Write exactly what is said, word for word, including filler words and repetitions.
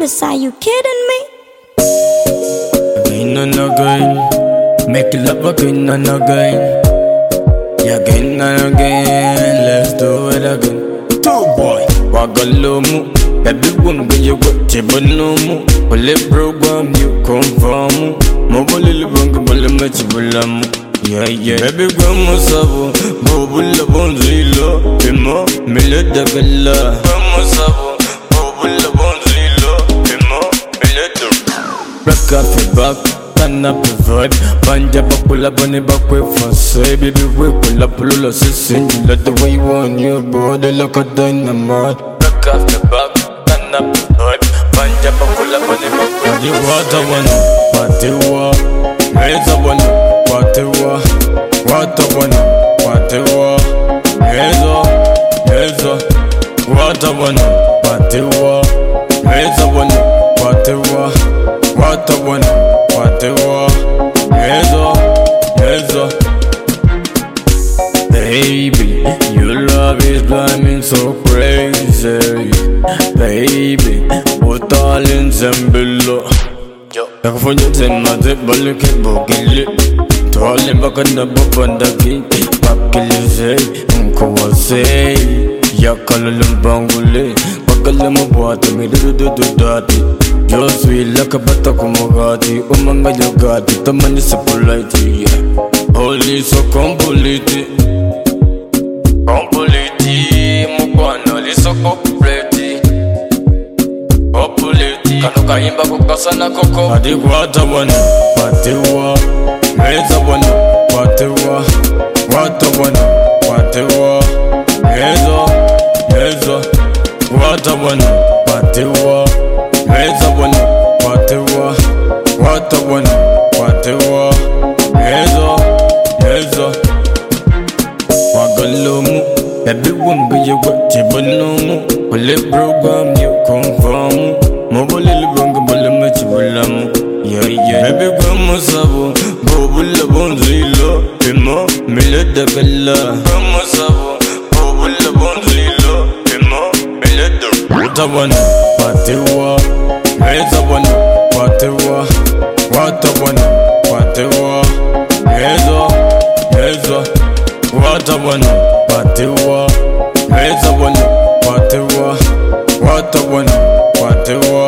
promise, are you kidding me? Again and again, make love again and again. Yeah, again and again, let's do it again. Two boy, wagalomu, everyone get you what you banomu. Well, it program you confirm. Mobile living, but I'm not you. Yeah, yeah, baby, grandma sabo, bobula bonzilo, pimo, mille de bella. Grandma sabo, bobula bonzilo, pimo, mille de. Rock off your back, turn up your vibe. Banja bakula bunny back way for say, baby, we pull up, pull up, sissing. You like the way you want your body, look at dynamite. Rock off your back, turn up your vibe. Banja bakula bunny back way. You want the one, what you want, raise the one. Whatever, whatever, whatever, yezo, yezo, whatever, whatever, yezo, whatever, whatever, whatever, yezo, yezo. Baby, your love is driving so crazy. Baby, put all in them below. Like for you, then my dip, but look at Bogili. Tolling back on the book on the gate. Bakilize, Uncle was say, Yakalum Bangule, Bakalama water, me do do do daddy. You're sweet like a batakumagati, Umanga Yogati, the man is a polite. Holy so complete. Complete, Mukwana is so complete. Kanuka imba kukasana koko Adi wata wana, watewa Meza wana, watewa Wata wana, watewa Meza, meza Wata wana, watewa Meza wana, watewa Wata wana, watewa Meza, meza Wagalomu Everyone be you what you banomu Will it program you confirm Mobile living, but I'm not you. Yeah, yeah. Baby, grandma sabo, bobula bonzilo, pimo, mille de bella. Grandma sabo, bobula bonzilo, pimo, mille de. Whatever, whatever, whatever, whatever, whatever, whatever, yezo, yezo, whatever, whatever, whatever, whatever, whatever, whatever.